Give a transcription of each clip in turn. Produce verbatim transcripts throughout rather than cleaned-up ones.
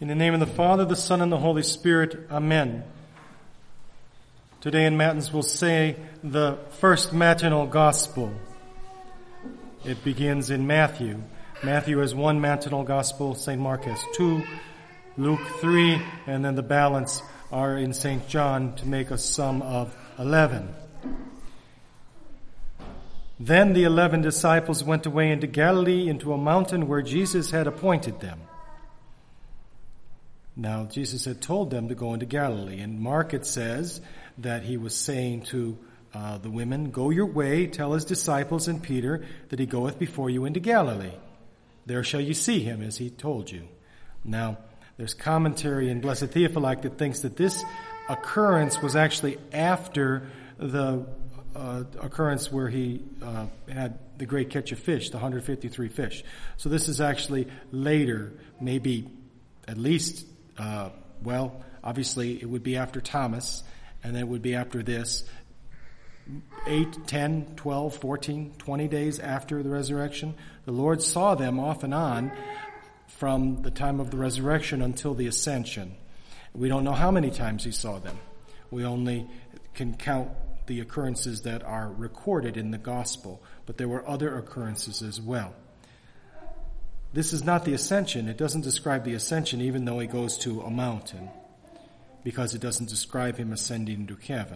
In the name of the Father, the Son, and the Holy Spirit, Amen. Today in Matins we'll say the first matinal gospel. It begins in Matthew. Matthew has one matinal gospel, Saint Mark has two, Luke three, and then the balance are in Saint John to make a sum of eleven. Then the eleven disciples went away into Galilee, into a mountain where Jesus had appointed them. Now, Jesus had told them to go into Galilee. In Mark, it says that he was saying to uh, the women, "Go your way, tell his disciples and Peter that he goeth before you into Galilee. There shall you see him, as he told you." Now, there's commentary in Blessed Theophylact that thinks that this occurrence was actually after the uh, occurrence where he uh, had the great catch of fish, the one hundred fifty-three fish. So this is actually later, maybe at least Uh, well, obviously it would be after Thomas, and then it would be after this, eight, ten, twelve, fourteen, twenty days after the resurrection. The Lord saw them off and on from the time of the resurrection until the ascension. We don't know how many times he saw them. We only can count the occurrences that are recorded in the gospel, but there were other occurrences as well. This is not the ascension. It doesn't describe the ascension, even though he goes to a mountain, because it doesn't describe him ascending into heaven.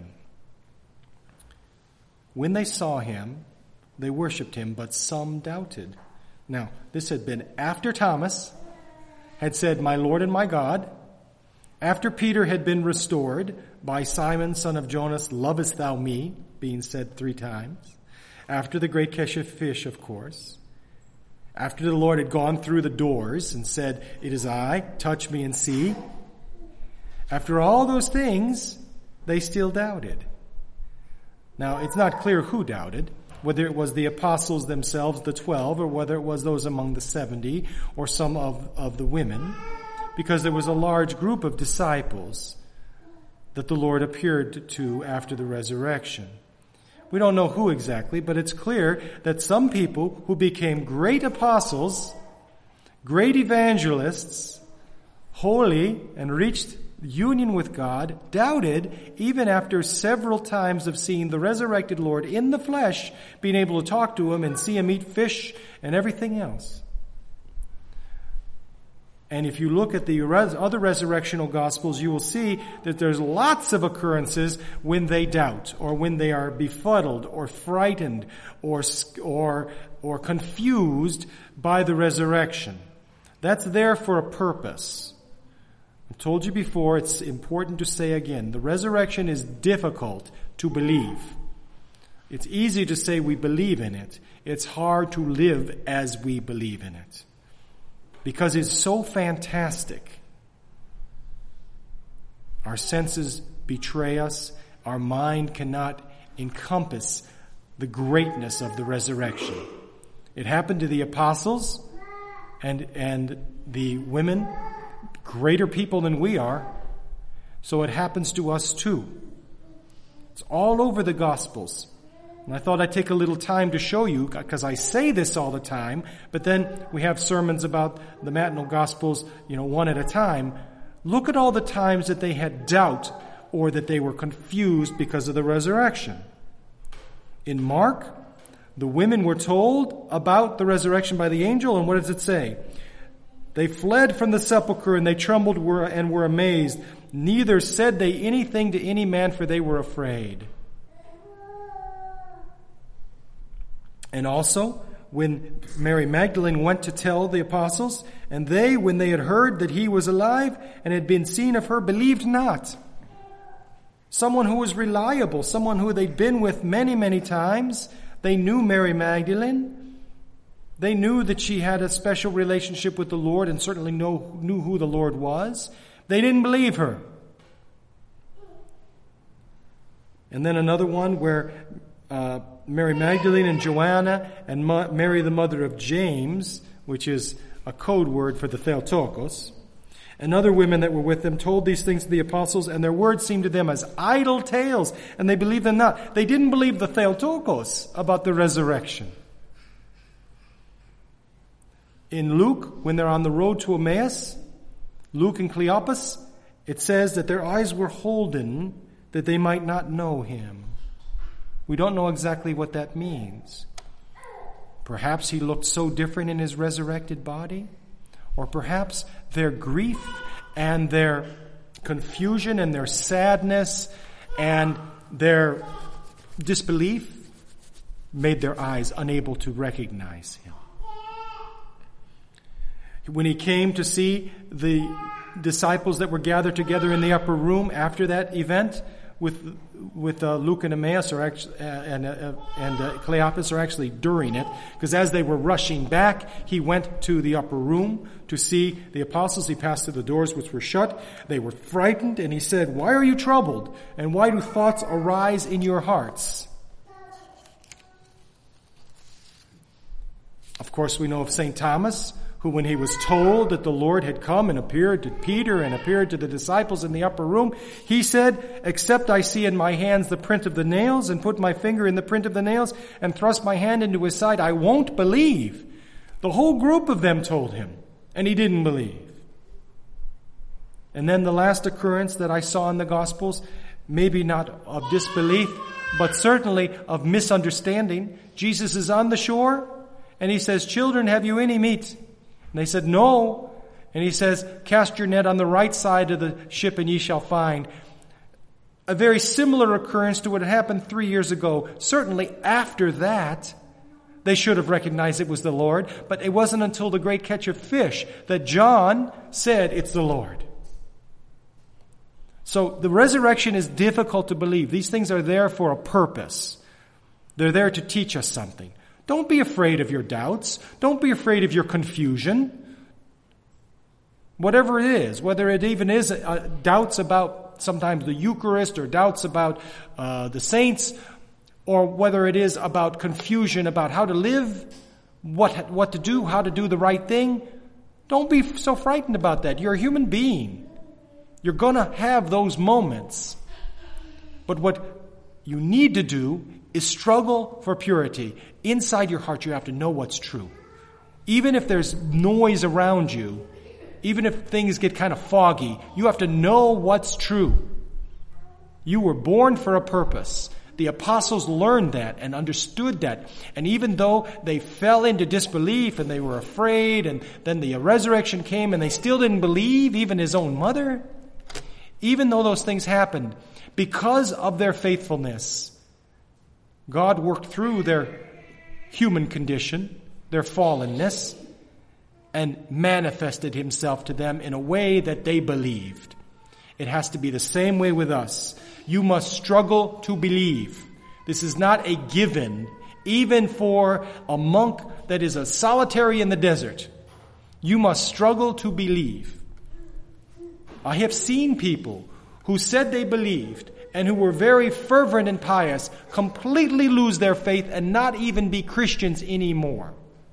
When they saw him, they worshipped him, but some doubted. Now, this had been after Thomas had said, "My Lord and my God," after Peter had been restored by Simon, son of Jonas, "Lovest thou me?" being said three times, after the great catch of fish, of course, after the Lord had gone through the doors and said, "It is I, touch me and see." After all those things, they still doubted. Now, it's not clear who doubted, whether it was the apostles themselves, the twelve, or whether it was those among the seventy, or some of, of the women, because there was a large group of disciples that the Lord appeared to after the resurrection. We don't know who exactly, but it's clear that some people who became great apostles, great evangelists, holy, and reached union with God, doubted even after several times of seeing the resurrected Lord in the flesh, being able to talk to him and see him eat fish and everything else. And if you look at the res- other resurrectional gospels, you will see that there's lots of occurrences when they doubt, or when they are befuddled, or frightened, or or or confused by the resurrection. That's there for a purpose. I told you before, it's important to say again, the resurrection is difficult to believe. It's easy to say we believe in it. It's hard to live as we believe in it, because it's so fantastic. Our senses betray us. Our mind cannot encompass the greatness of the resurrection. It happened to the apostles and, and the women, greater people than we are, so it happens to us too. It's all over the Gospels. And I thought I'd take a little time to show you, because I say this all the time, but then we have sermons about the matinal Gospels, you know, one at a time. Look at all the times that they had doubt or that they were confused because of the resurrection. In Mark, the women were told about the resurrection by the angel, and what does it say? They fled from the sepulchre, and they trembled and were amazed. Neither said they anything to any man, for they were afraid. And also, when Mary Magdalene went to tell the apostles, and they, when they had heard that he was alive and had been seen of her, believed not. Someone who was reliable, someone who they'd been with many, many times. They knew Mary Magdalene. They knew that she had a special relationship with the Lord and certainly know, knew who the Lord was. They didn't believe her. And then another one where uh, Mary Magdalene and Joanna and Ma- Mary the mother of James, which is a code word for the Theotokos, and other women that were with them told these things to the apostles, and their words seemed to them as idle tales, and they believed them not. They didn't believe the Theotokos about the resurrection. In Luke, when they're on the road to Emmaus, Luke and Cleopas, it says that their eyes were holden that they might not know him. We don't know exactly what that means. Perhaps he looked so different in his resurrected body, or perhaps their grief and their confusion and their sadness and their disbelief made their eyes unable to recognize him. When he came to see the disciples that were gathered together in the upper room after that event with with uh, Luke and Emmaus are actually, uh, and uh, and uh, Cleopas are actually during it, because as they were rushing back, he went to the upper room to see the apostles. He passed through the doors which were shut. They were frightened, and he said, "Why are you troubled? And why do thoughts arise in your hearts?" Of course, we know of Saint Thomas, who, when he was told that the Lord had come and appeared to Peter and appeared to the disciples in the upper room, he said, "Except I see in my hands the print of the nails, and put my finger in the print of the nails, and thrust my hand into his side, I won't believe." The whole group of them told him, and he didn't believe. And then the last occurrence that I saw in the Gospels, maybe not of disbelief, but certainly of misunderstanding. Jesus is on the shore, and he says, "Children, have you any meat?" And they said, "No." And he says, "Cast your net on the right side of the ship and ye shall find." A very similar occurrence to what had happened three years ago. Certainly after that, they should have recognized it was the Lord. But it wasn't until the great catch of fish that John said, "It's the Lord." So the resurrection is difficult to believe. These things are there for a purpose. They're there to teach us something. Don't be afraid of your doubts. Don't be afraid of your confusion. Whatever it is, whether it even is uh, doubts about sometimes the Eucharist, or doubts about uh, the saints, or whether it is about confusion about how to live, what what to do, how to do the right thing, don't be so frightened about that. You're a human being. You're going to have those moments. But what you need to do is struggle for purity. Inside your heart, you have to know what's true. Even if there's noise around you, even if things get kind of foggy, you have to know what's true. You were born for a purpose. The apostles learned that and understood that. And even though they fell into disbelief and they were afraid, and then the resurrection came and they still didn't believe, even his own mother, even though those things happened, because of their faithfulness, God worked through their human condition, their fallenness, and manifested himself to them in a way that they believed. It has to be the same way with us. You must struggle to believe. This is not a given, even for a monk that is a solitary in the desert. You must struggle to believe. I have seen people who said they believed and who were very fervent and pious completely lose their faith and not even be Christians anymore.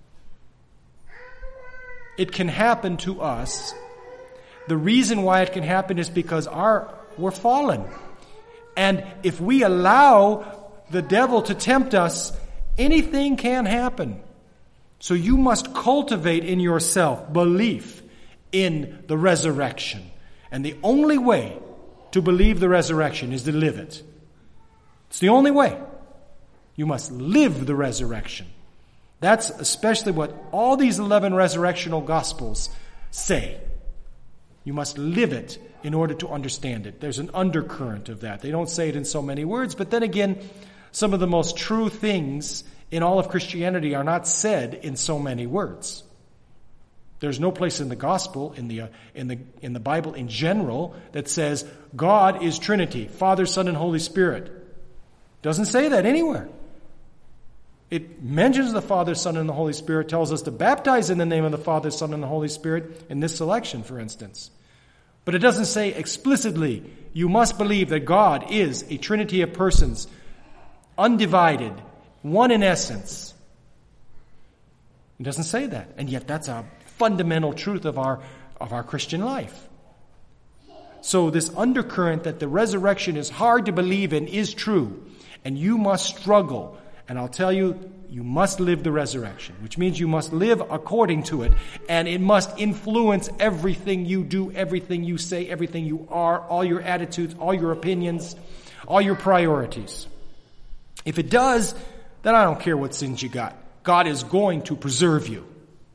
It can happen to us. The reason why it can happen is because our we're fallen. And if we allow the devil to tempt us, anything can happen. So you must cultivate in yourself belief in the resurrection. And the only way to believe the resurrection is to live it. It's the only way. You must live the resurrection. That's especially what all these eleven resurrectional gospels say. You must live it in order to understand it. There's an undercurrent of that. They don't say it in so many words, but then again, some of the most true things in all of Christianity are not said in so many words. There's no place in the gospel, in the uh, in the in the Bible in general, that says God is Trinity, Father, Son, and Holy Spirit. Doesn't say that anywhere. It mentions the Father, Son, and the Holy Spirit, tells us to baptize in the name of the Father, Son, and the Holy Spirit in this selection, for instance. But it doesn't say explicitly, you must believe that God is a Trinity of persons, undivided, one in essence. It doesn't say that. And yet that's a fundamental truth of our of our Christian life. So this undercurrent that the resurrection is hard to believe in is true, and you must struggle. And I'll tell you, you must live the resurrection, which means you must live according to it, and it must influence everything you do, everything you say, everything you are, all your attitudes, all your opinions, all your priorities. If it does, then I don't care what sins you got. God is going to preserve you.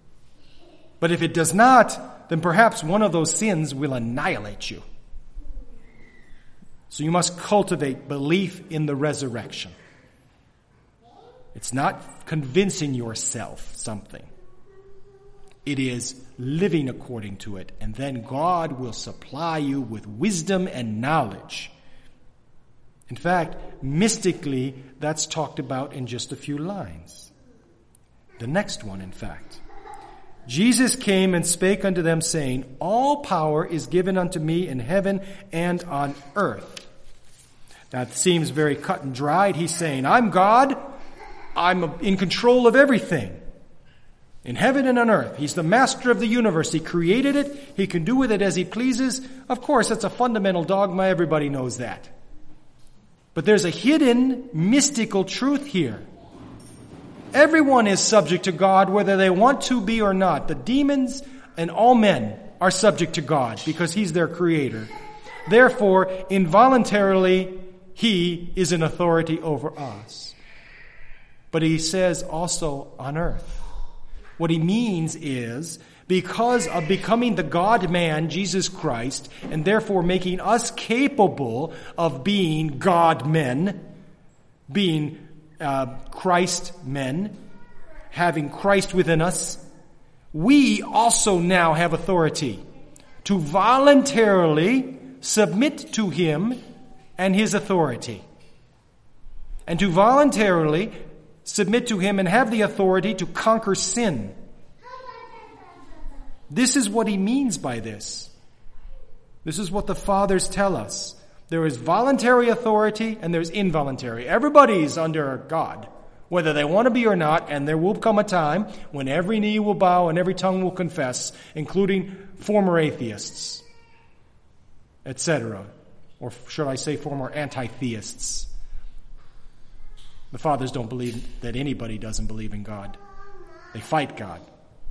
But if it does not, then perhaps one of those sins will annihilate you. So you must cultivate belief in the resurrection. It's not convincing yourself something. It is living according to it, and then God will supply you with wisdom and knowledge. In fact, mystically, that's talked about in just a few lines. The next one, in fact. Jesus came and spake unto them, saying, all power is given unto me in heaven and on earth. That seems very cut and dried. He's saying, I'm God. I'm in control of everything. In heaven and on earth. He's the master of the universe. He created it. He can do with it as he pleases. Of course, that's a fundamental dogma. Everybody knows that. But there's a hidden mystical truth here. Everyone is subject to God, whether they want to be or not. The demons and all men are subject to God because He's their creator. Therefore, involuntarily, He is an authority over us. But He says also on earth. What He means is, because of becoming the God-man, Jesus Christ, and therefore making us capable of being God-men, being uh, Christ-men, having Christ within us, we also now have authority to voluntarily submit to Him and His authority, and to voluntarily submit to Him and have the authority to conquer sin. This is what He means by this. This is what the fathers tell us. There is voluntary authority and there's involuntary. Everybody's under God, whether they want to be or not, and there will come a time when every knee will bow and every tongue will confess, including former atheists, et cetera. Or should I say former anti-theists. The fathers don't believe that anybody doesn't believe in God. They fight God.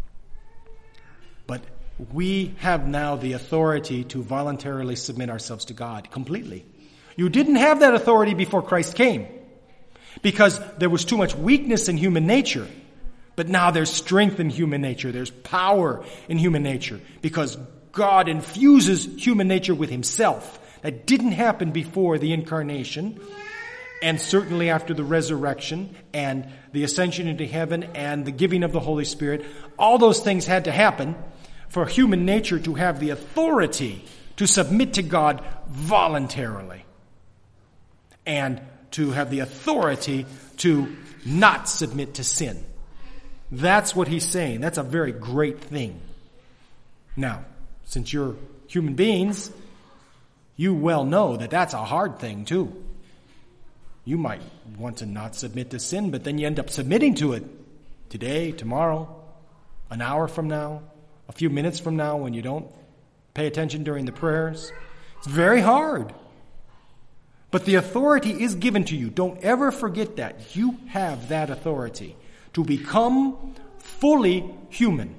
But we have now the authority to voluntarily submit ourselves to God completely. You didn't have that authority before Christ came because there was too much weakness in human nature. But now there's strength in human nature. There's power in human nature because God infuses human nature with Himself. That didn't happen before the incarnation, and certainly after the resurrection and the ascension into heaven and the giving of the Holy Spirit. All those things had to happen for human nature to have the authority to submit to God voluntarily and to have the authority to not submit to sin. That's what He's saying. That's a very great thing. Now, since you're human beings, you well know that that's a hard thing too. You might want to not submit to sin, but then you end up submitting to it today, tomorrow, an hour from now, a few minutes from now when you don't pay attention during the prayers. It's very hard. But the authority is given to you. Don't ever forget that. You have that authority to become fully human.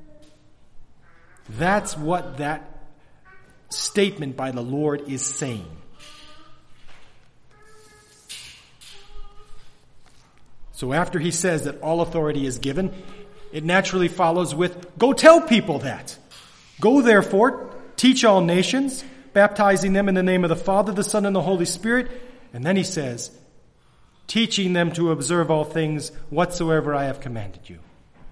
That's what that statement by the Lord is saying. So after He says that all authority is given, it naturally follows with, go tell people that. Go therefore, teach all nations, baptizing them in the name of the Father, the Son, and the Holy Spirit. And then He says, teaching them to observe all things whatsoever I have commanded you.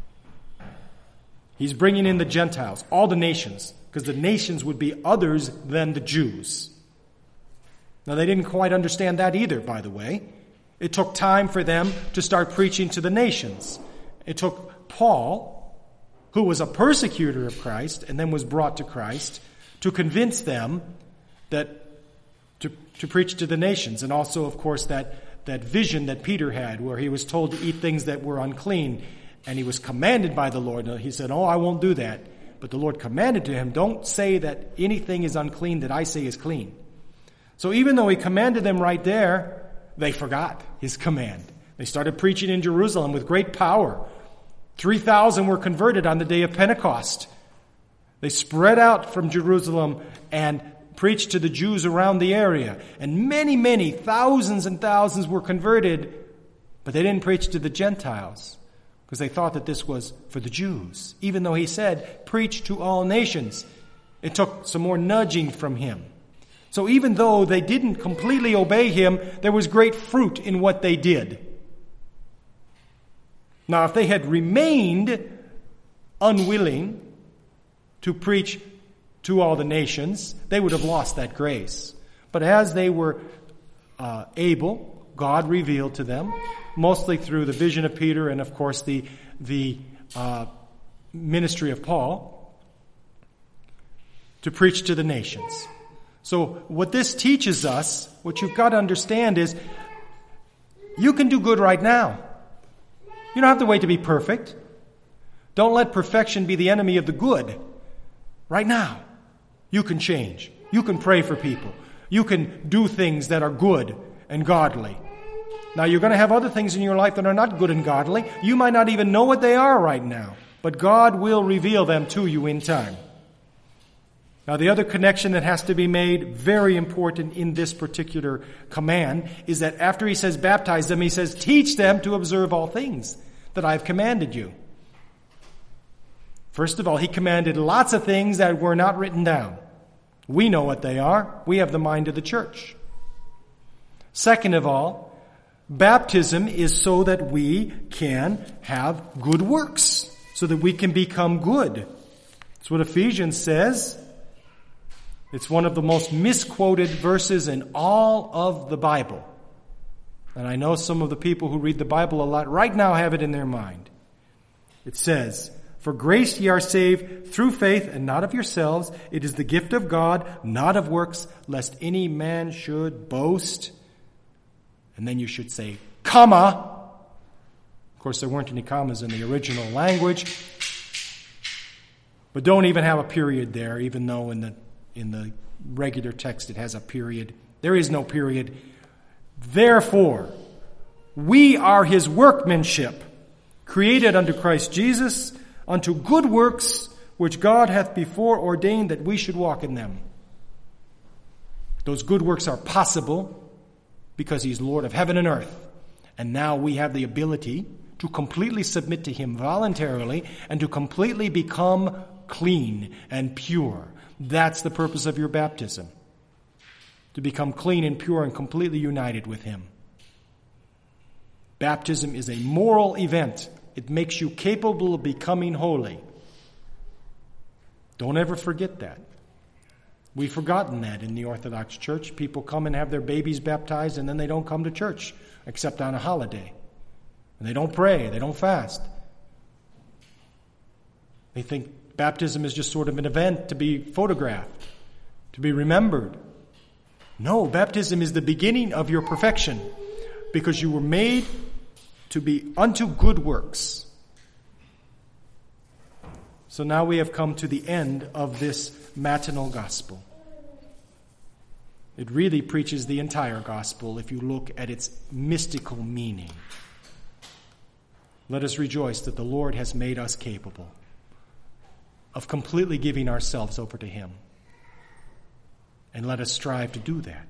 He's bringing in the Gentiles, all the nations, because the nations would be others than the Jews. Now, they didn't quite understand that either, by the way. It took time for them to start preaching to the nations. It took Paul, who was a persecutor of Christ and then was brought to Christ, to convince them that to, to preach to the nations. And also, of course, that, that vision that Peter had where he was told to eat things that were unclean. And he was commanded by the Lord. He said, oh, I won't do that. But the Lord commanded to him, don't say that anything is unclean that I say is clean. So even though He commanded them right there, they forgot His command. They started preaching in Jerusalem with great power. three thousand were converted on the day of Pentecost. They spread out from Jerusalem and preached to the Jews around the area. And many, many, thousands and thousands were converted, but they didn't preach to the Gentiles because they thought that this was for the Jews. Even though he said, preach to all nations, it took some more nudging from him. So even though they didn't completely obey him, there was great fruit in what they did. Now, if they had remained unwilling to preach to all the nations, they would have lost that grace. But as they were uh, able, God revealed to them, mostly through the vision of Peter and, of course, the, the uh, ministry of Paul, to preach to the nations. So what this teaches us, what you've got to understand is, you can do good right now. You don't have to wait to be perfect. Don't let perfection be the enemy of the good. Right now, you can change. You can pray for people. You can do things that are good and godly. Now, you're going to have other things in your life that are not good and godly. You might not even know what they are right now, but God will reveal them to you in time. Now, the other connection that has to be made, very important in this particular command, is that after he says baptize them, he says teach them to observe all things that I've commanded you. First of all, he commanded lots of things that were not written down. We know what they are. We have the mind of the church. Second of all, baptism is so that we can have good works, so that we can become good. That's what Ephesians says. It's one of the most misquoted verses in all of the Bible. And I know some of the people who read the Bible a lot right now have it in their mind. It says, for grace ye are saved through faith, and not of yourselves. It is the gift of God, not of works, lest any man should boast. And then you should say, comma. Of course, there weren't any commas in the original language. But don't even have a period there, even though in the In the regular text, it has a period. There is no period. Therefore, we are his workmanship, created unto Christ Jesus, unto good works, which God hath before ordained that we should walk in them. Those good works are possible because he's Lord of heaven and earth. And now we have the ability to completely submit to him voluntarily and to completely become clean and pure. That's the purpose of your baptism. To become clean and pure and completely united with him. Baptism is a moral event. It makes you capable of becoming holy. Don't ever forget that. We've forgotten that in the Orthodox Church. People come and have their babies baptized and then they don't come to church except on a holiday. And they don't pray. They don't fast. They think baptism is just sort of an event to be photographed, to be remembered. No, baptism is the beginning of your perfection because you were made to be unto good works. So now we have come to the end of this matinal gospel. It really preaches the entire gospel if you look at its mystical meaning. Let us rejoice that the Lord has made us capable of completely giving ourselves over to him. And let us strive to do that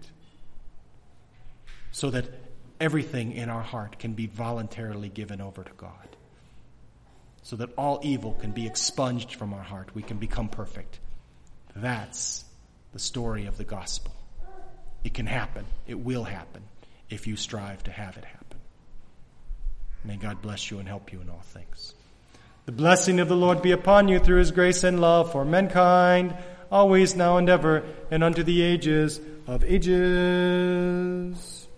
so that everything in our heart can be voluntarily given over to God. So that all evil can be expunged from our heart. We can become perfect. That's the story of the gospel. It can happen. It will happen if you strive to have it happen. May God bless you and help you in all things. The blessing of the Lord be upon you through his grace and love for mankind, always, now, and ever, and unto the ages of ages.